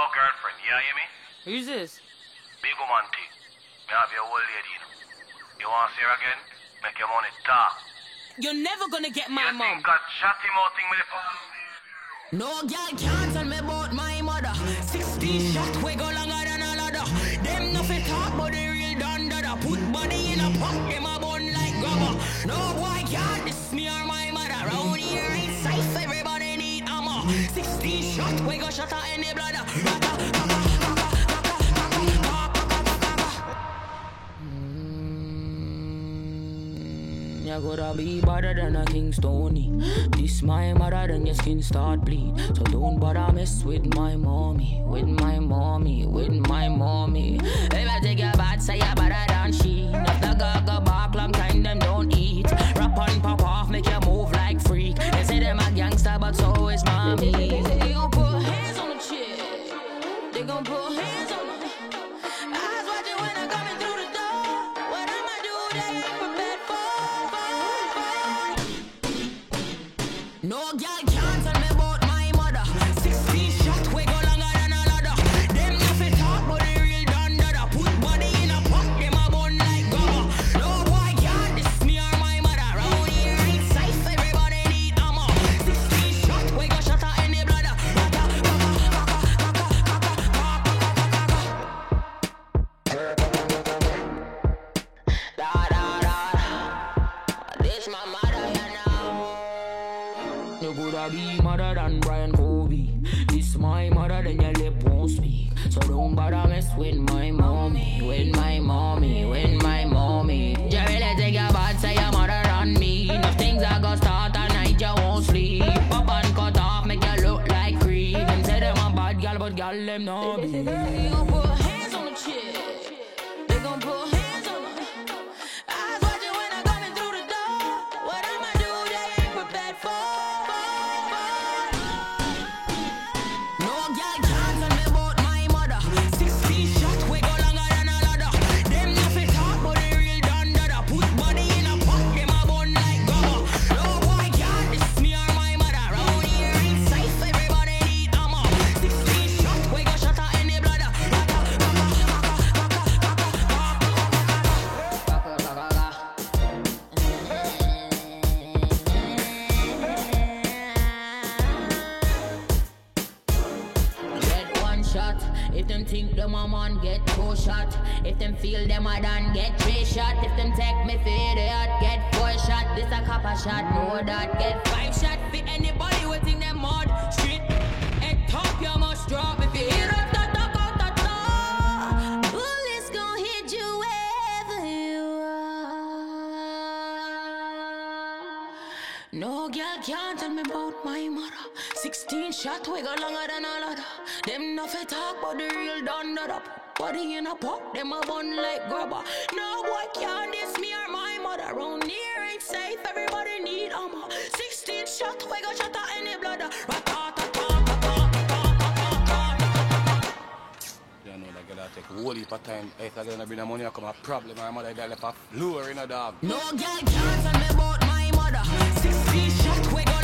girlfriend, you hear me? Who's this? Big woman T. Me have your old lady, you know. You want to see her again? Make your money talk. You're never gonna get my you mom. Think that chatty mouth thing with the phone? No girl can't tell me about my mother. 60 shot we go longer than a ladder. Them no fit talk but they real done dada. Put body in a pot, them a bun like grabber. No boy can't diss me or my mother. Round here ain't safe, everybody need ammo. 60 shot we go shut her any bladder. You gotta be better than a King Stony. This my mother, then your skin start bleed. So don't bother mess with my mommy, with my mommy, with my mommy. If I take your bad, say you're better than she. If the gaga bark, long time them don't eat. Rap on, pop off, make you move like freak. They say them a gangster, but so is mommy. They gon' put hands on the chick. They gon' put hands on the eyes watching when I'm coming through the door. What I'ma do, they ain't prepared for. No girl can't tell me about my mother. 60 shot we go longer than a ladder. Them nothing talk but they real done dada. Put body in a pot, them a bun like grabber. No boy can't diss me or my mother. Round here ain't safe, everybody need ammo. 60 shot we go shut her any bladder. This my mother, you know. You coulda be mother than Brian Kobe. This my mother, then your lip won't speak. So don't bother mess with my mommy, with my mommy, with my mommy. You really think your bad, say your mother than me. Enough things I got start at night, you won't sleep. Pop and cut off, make you look like creep. Them say them a bad girl, but girl them no be. They gon' put hands on the chick. They gon' put hands on the eyes watching when I'm coming through the door. What I'ma do, they ain't prepared for. No girl can't tell me about my mother. 60 shot we go longer than a ladder. Them nothing talk but they real done dada. Put body in a pot, them a bun like grabber. No boy can't diss me or my mother. Round here ain't safe, everybody need ammo. 60 shot we go shut her any bladder. Get one shot. If them think them a man, get 2 shot. If them feel them a done, get 3 shot. If them take me for idiot, get 4 shot. This a copper shot, know that. Get 5 shot for anybody who think them mud. Street, head top, you must drop. If you hear a ta-ta-ta-ta-ta, bullets gon' hit you wherever you are. No girl can't tell me about my mother. 16 shot, we go longer than a ladder. Them nothing talk, but the real done that up. Body in a pot, them a bun like grabber. No boy can't diss me or my mother. Round here ain't safe, everybody need ammo. 16 shot, we go shut her any bladder. You know that girl take a whole heap of time. If I gonna bring the money, I come a problem. My mother got left a floor in a dog. No girl can't tell me about my mother. 16 shot, we go